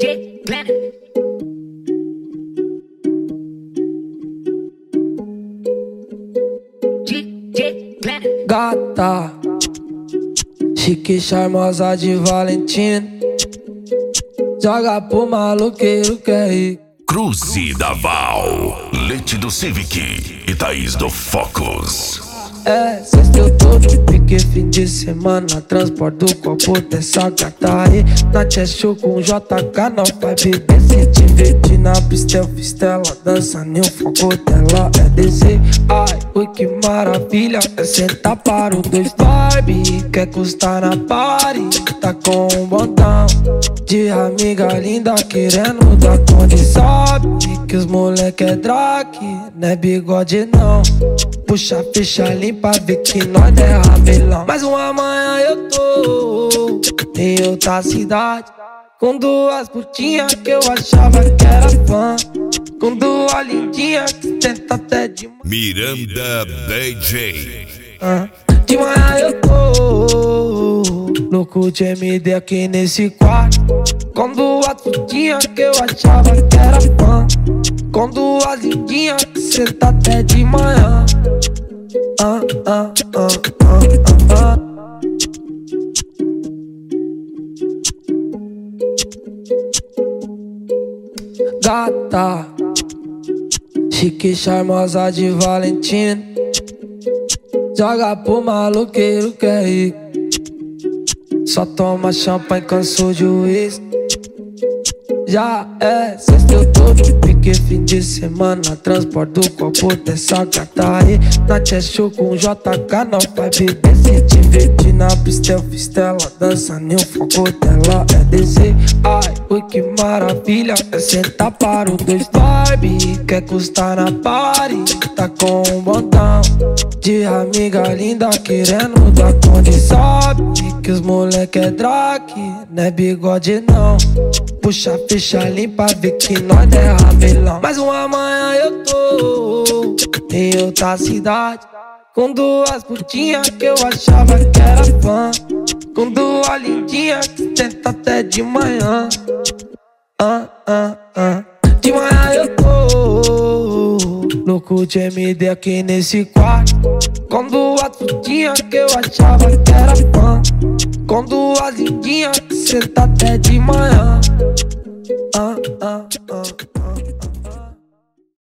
DJ Glenn. DJ Glenn. Gata, chique charmosa de Valentina, joga pro maloqueiro que é rico. Cruze da Val, Leite do Civic e Thaís do Focus. É, sexta eu tô de pique, fim de semana, transporte do copo dessa gata aí. Na show com JK, não vai beber, se divertir na pista, eu fiz tela, dança, nem o foco dela é descer. Ai, ui que maravilha, é sentar para o dois Barbie, quer custar na party, tá com um botão de amiga linda querendo dar conta. Sabe que os moleque é drag, não é bigode não. Puxa a ficha limpa, vê que nós é rabelão. Mas uma manhã eu tô em outra cidade, com duas putinhas que eu achava que era fã, com duas lindinhas que tenta até de Miranda DJ. De manhã eu tô louco de MD aqui nesse quarto, com duas putinhas que eu achava que era fã, com duas lindinhas que senta até de manhã. Gata, chique charmosa de Valentina, joga pro maloqueiro que é rico. Só toma champanhe, cansou de uísque. Já é sexta, eu tô de pique, fim de semana, transporte do copo dessa gata aí. Na show com JK, não vai beber, se divertir na pista, eu fiz tela, dança, nem o foco dela é descer. Ai, ui que maravilha, é sentar para o dois Barbie, quer custar na party, tá com um botão de amiga linda querendo dar conta. Sabe que os moleque é drag, não é bigode não. Puxa a ficha limpa, vê que nós é rabelão. Mas uma manhã eu tô em outra cidade, com duas putinhas que eu achava que era fã, com duas lindinhas que tenta até de manhã. De manhã eu tô louco de MD aqui nesse quarto, com duas putinhas que eu achava que era fã, com duas lindinhas que senta até de manhã.